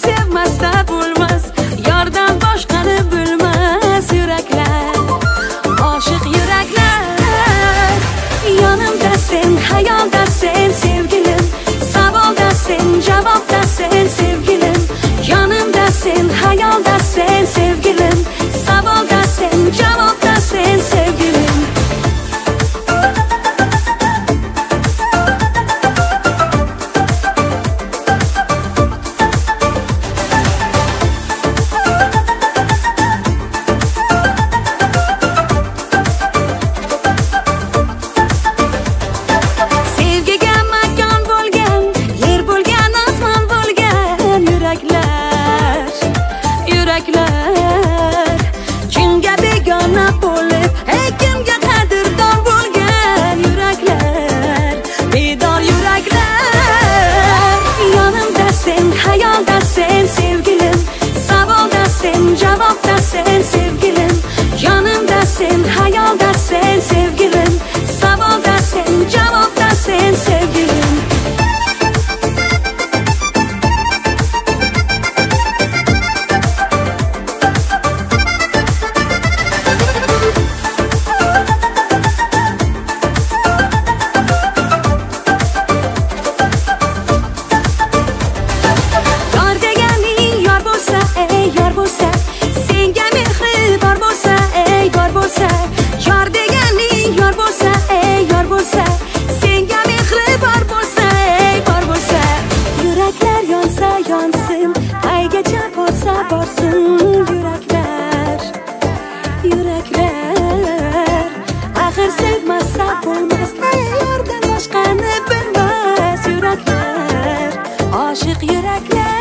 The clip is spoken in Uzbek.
sevmasa bo'lmas, yordan boshqani bilmas yuraklar, oshiq yuraklar. Yonimda sen, hayolda sen sevgilim, savolda sen, javobda sen sevgilim. Yonimda sen, hayolda sen sevgilim, savolda sen, javobda sen sevgilim. Kimga begona bo'lib, kimga qadrdon bo'lgan yuraklar, bedor yuraklar. Yonimda sen, hayolda sen sevgilim, savolda sen, javobda sen sevgilim. Yonimda sen, hayolda sen sevgilim, savolda sen, javobda sen sevgilim. Borsin yuraklar, yuraklar. Axir sevmasa bo'lmas, yordan boshqani bilmas yuraklar, oshiq yuraklar.